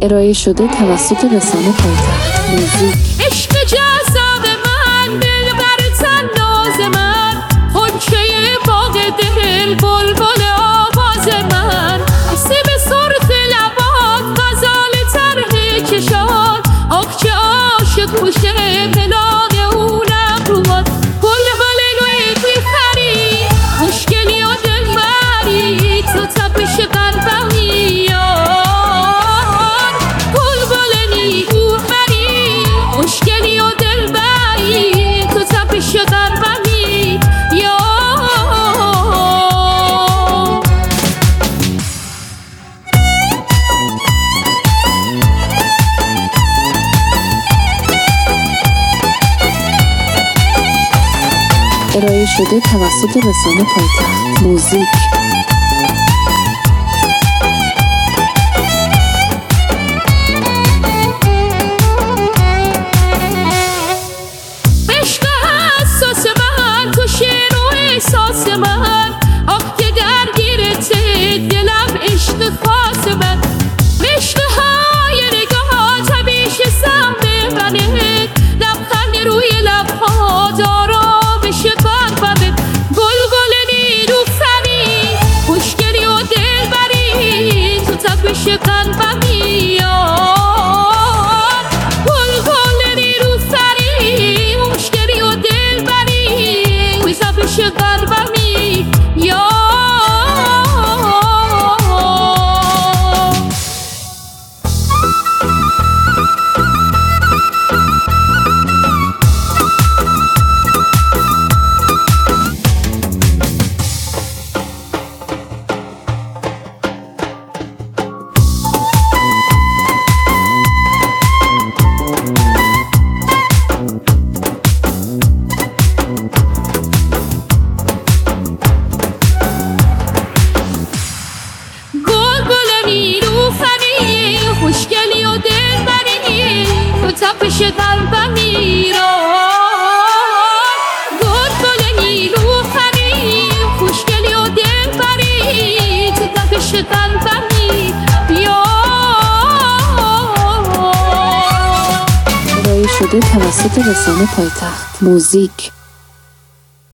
ارائه شده توسط رسانه پایتخت موزیک. عشق جذاب من، دلبر طناز من، غنچه باغ دل، بلبل آواز من، سیب سرخ لبات، غزال طرح چشات، آخچه عاشق پوشه پلاغ اونم روات، بلبل روی بیخری، مشکلی و دلبری، تو تپش قلبمی مشکلی و دلبری، تو تپش قلبمی ارائه شده توسط رسانه پایتخت موزیک. احساس من، آخ که درگیرته دلم، عشق خاص من، عشق های نگاهات همیشه سم ببنه، لبخند روی لبهات آرامش قلبمه، گلگل نیلوفری، مشکلی و دلبری، تو تپش قلبمی گلگل نیلوفری، مشکلی و دلبری، تو تپش قلبمی خوشگلی و دلبری، تو تپش قلبمی گلگل نیلوفری، خوشگلی و دلبری، تو تپش قلبمی ارائه شده توسط رسانه پایتخت موزیک.